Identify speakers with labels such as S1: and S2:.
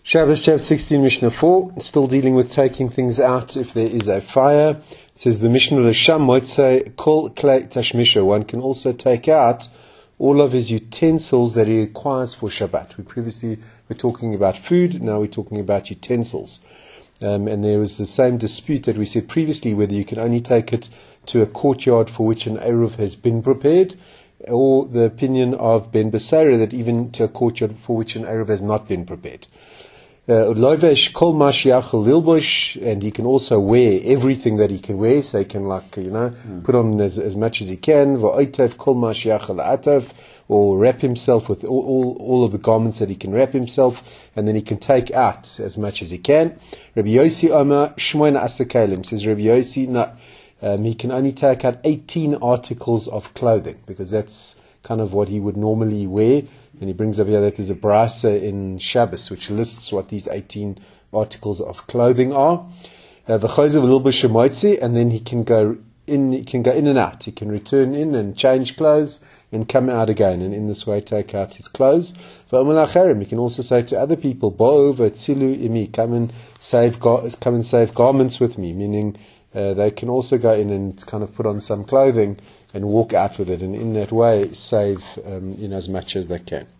S1: Shabbos, chapter 16, Mishnah 4, still dealing with taking things out if there is a fire. It says the Mishnah L'Sham might say, Kol klei tashmisha. One can also take out all of his utensils that he requires for Shabbat. We previously were talking about food, now we're talking about utensils. And there was the same dispute that we said previously, whether you can only take it to a courtyard for which an Eruv has been prepared, or the opinion of Ben Besaira that even to a courtyard for which an Eruv has not been prepared. Lovesh kol mashiach lilbosh, and he can also wear everything that he can wear, so he can put on as much as he can. Va'otav kol mashiach la'atav, or wrap himself with all of the garments that he can wrap himself, and then he can take out as much as he can. Rabbi Yossi Amar Shmoina Asakalim, says Rabbi Yossi, no, he can only take out 18 articles of clothing, because that's kind of what he would normally wear. And he brings up here that there's a brasa in Shabbos which lists what these 18 articles of clothing are. And then he can go in and out. He can return in and change clothes and come out again, and in this way take out his clothes. He can also say to other people, come and save garments with me, meaning they can also go in and kind of put on some clothing and walk out with it, and in that way save as much as they can.